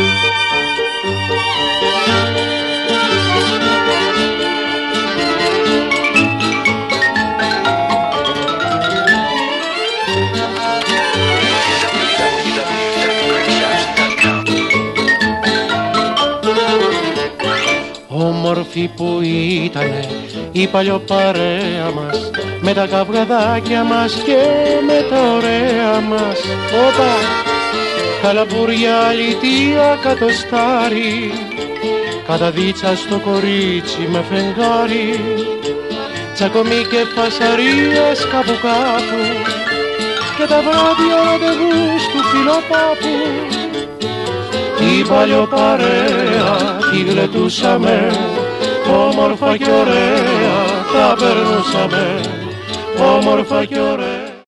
Όμορφη που ήτανε η παλιοπαρέα μας, με τα καυγαδάκια μας και με τα ωραία μας. Όπα, καλαμπουριά, αλητία, κατοστάρι, καταδίτσα στο κορίτσι με φεγγάρι, τσακωμί και φασαρίες κάπου κάπου, και τα βράδια ραντεβού του φιλοπάπου. Την παλιοπαρέα τη γλεντούσαμε, όμορφα και ωραία τα περνούσαμε, όμορφα και ωραία.